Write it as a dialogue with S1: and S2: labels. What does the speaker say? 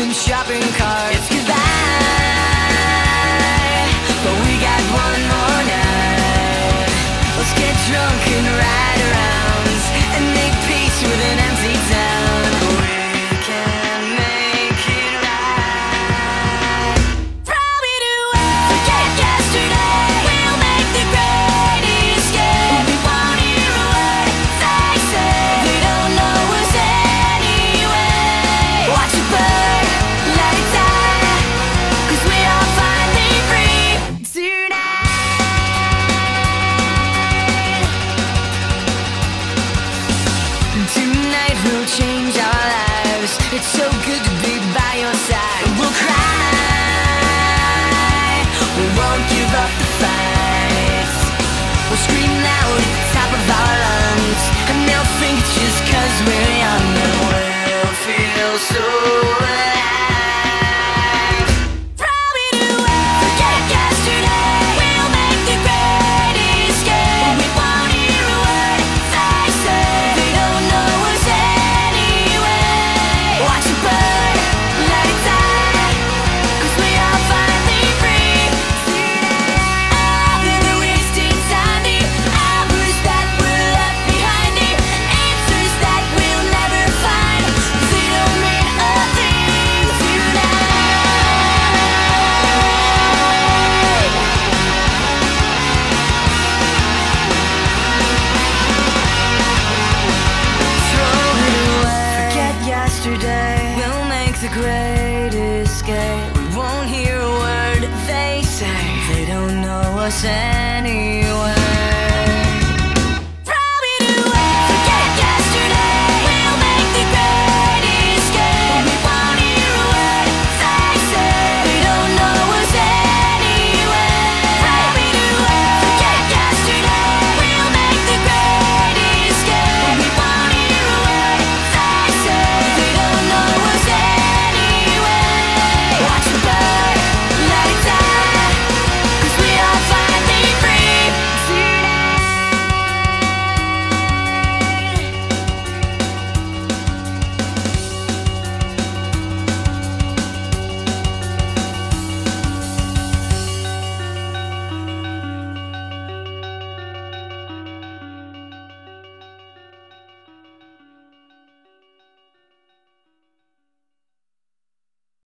S1: them shopping carts. It's goodbye, but we got one more night. Let's get drunk and ride around and make peace with an empty town. We can make it right. Throw it away, forget yesterday. We'll make the great escape. We won't hear a word they say. They don't know us anyway. Watch it burn, let it die, 'cause we are finally free tonight. Tonight we'll change our lives. It's so good to be by your side. We'll cry, we won't give up the fight. We'll scream loud at the top of our lungs, and they'll think it's just 'cause we're young, and we'll feel so alive. Throw it away, forget yesterday. We'll make the great escape. We won't hear a word they say. They don't know us anyway. Watch it burn, let it die, 'cause we are finally free tonight. They're wasting time, the hours that were left behind, the answers that we'll never find. They don't mean a thing tonight. Throw it away, forget yesterday. We'll make the great escape. We won't hear a word they say. They don't know us anyway.